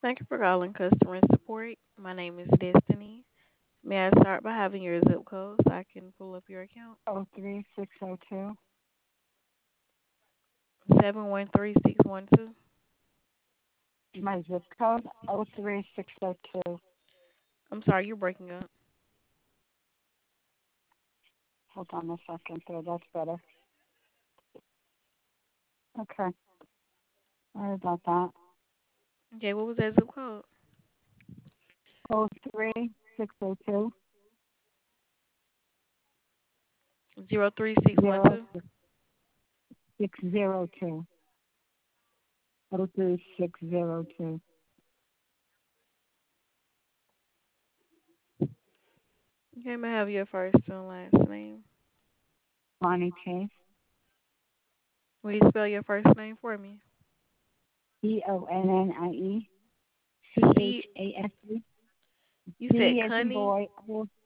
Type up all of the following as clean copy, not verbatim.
Thank you for calling customer support. My name is Destiny. May I start by having your zip code so I can pull up your account? 03602. 713612. My zip code 03602. I'm sorry, you're breaking up. Hold on a second there. That's better. Okay. Sorry about that. Okay, what was that zip code? 03602 03612. 0602. 03602. Okay, may I have your first and last name? Bonnie Chase. Will you spell your first name for me? Bonnie C. Chase. You said B as in Connie. boy.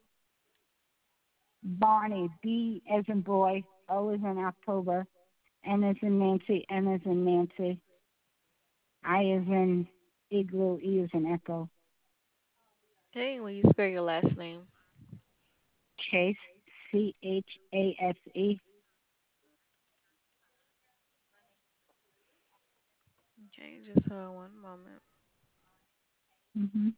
Bonnie. B as in boy. O as in October. N as in Nancy. N as in Nancy. I as in igloo. E as in echo. Okay, will you spell your last name? Chase. Chase. Okay, just hold one moment. Mm-hmm.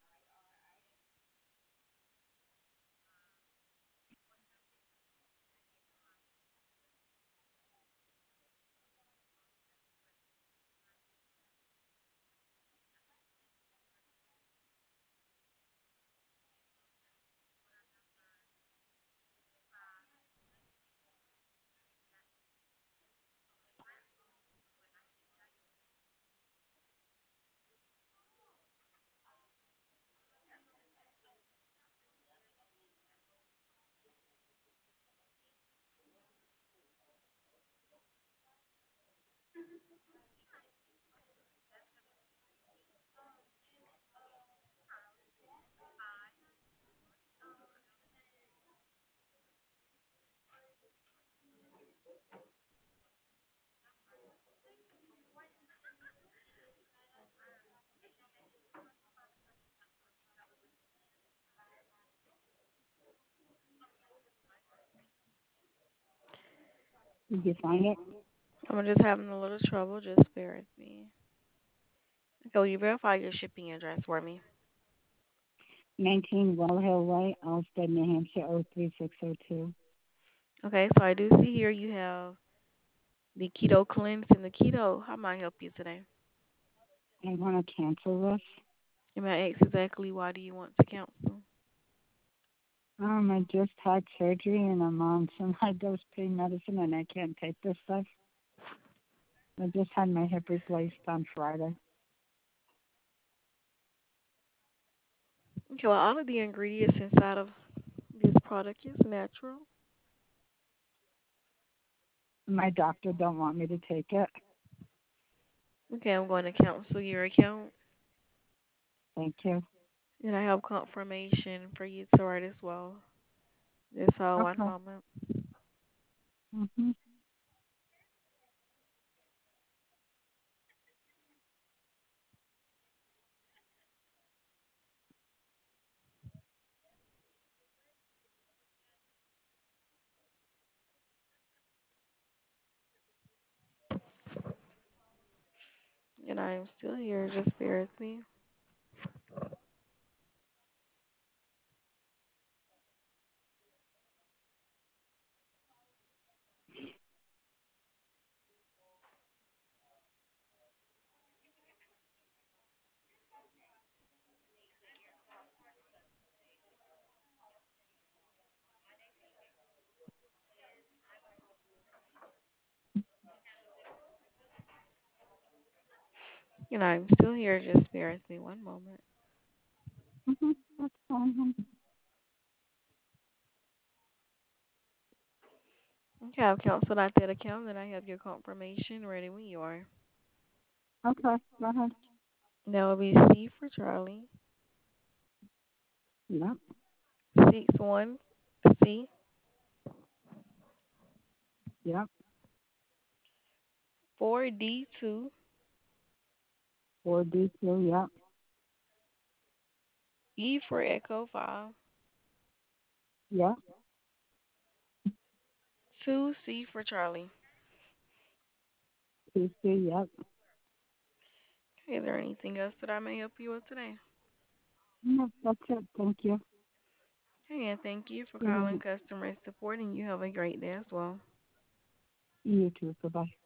Did you find it? I'm just having a little trouble. Just bear with me. Okay, will you verify your shipping address for me? 19 Well Hill Way, Alstead, New Hampshire, 03602. Okay, so I do see here you have the keto cleanse and the keto. How may I help you today? I want to cancel this. You may ask exactly why do you want to cancel? I just had surgery and I'm on some high dose pain medicine and I can't take this stuff. I just had my hip replaced on Friday. Okay, well, all of the ingredients inside of this product is natural. My doctor don't want me to take it. Okay, I'm going to cancel your account, Thank you. and I have confirmation for you to write as well. Just one Okay. moment. Mm-hmm. And I am still here. Just bear with me. And I'm still here. Just bear with me one moment. Mm-hmm. That's fine. Okay, I've canceled out that account, and I have your confirmation ready when you are. Okay. Go ahead. That will be C for Charlie, Yep. 61C Yep. 4D2 4D2. Yep. E for Echo 5. Yeah. 2, C for Charlie. Tuesday, yep. Okay, is there anything else that I may help you with today? No, that's it. Thank you. Okay, and thank you for calling And customer support, and you have a great day as well. you too. Goodbye.